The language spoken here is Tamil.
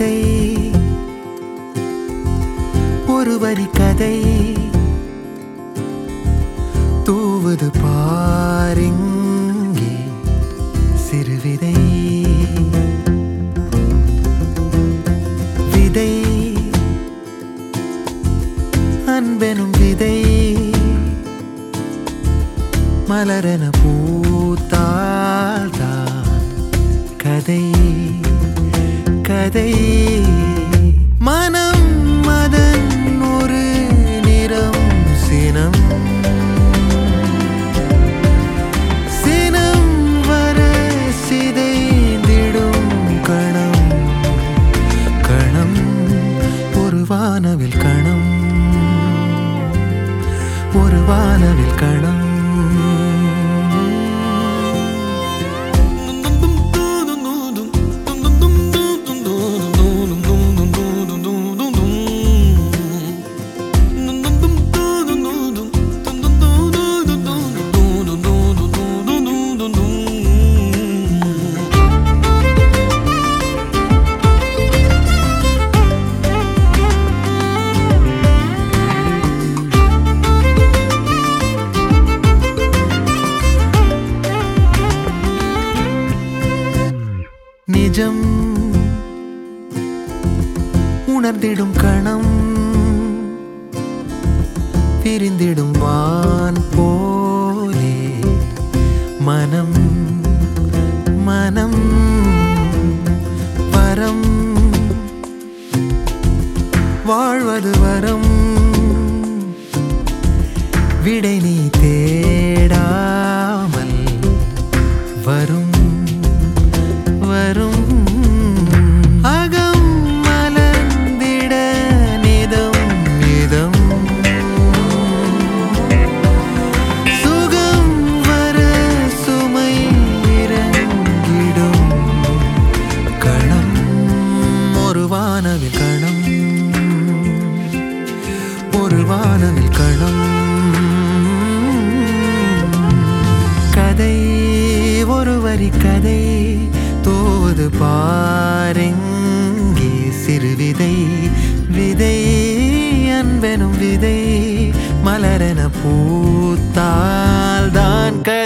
விதை ஒரு வரி கதை தூவது பாரிங்கே சிறுவிதை விதை அன்பெனும் விதை மலரென பூத்தால்தான் கதை கதை மனம் மதன் ஒரு நிறம் சினம் சினம் வர சிதைந்திடும் கணம் கணம் ஒரு வானவில் கணம் ஒரு வானவில் கணம் நிஜம் உணர்ந்திடும் கணம் பிரிந்திடும் வான் போலே மனம் மனம் வரம் வாழ்வது வரம் விடை நீ தேடாமல் வரும் வரும் அகம் மலர்ந்திட நிதம் நிதம் சுகம் வர சுமை இறங்கிடும் கணம் ஒரு வானவில் கணம் ஒரு வானவில் கணம் கதை ஒரு வரி கதை தோது பாரெங்கே சிறுவிதை விதை அன்பெனும் விதை மலரென பூத்தால்தான்